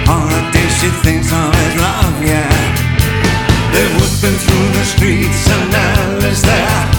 All the days she thinks of his love, yeah. They're whipping through the streets and Alice there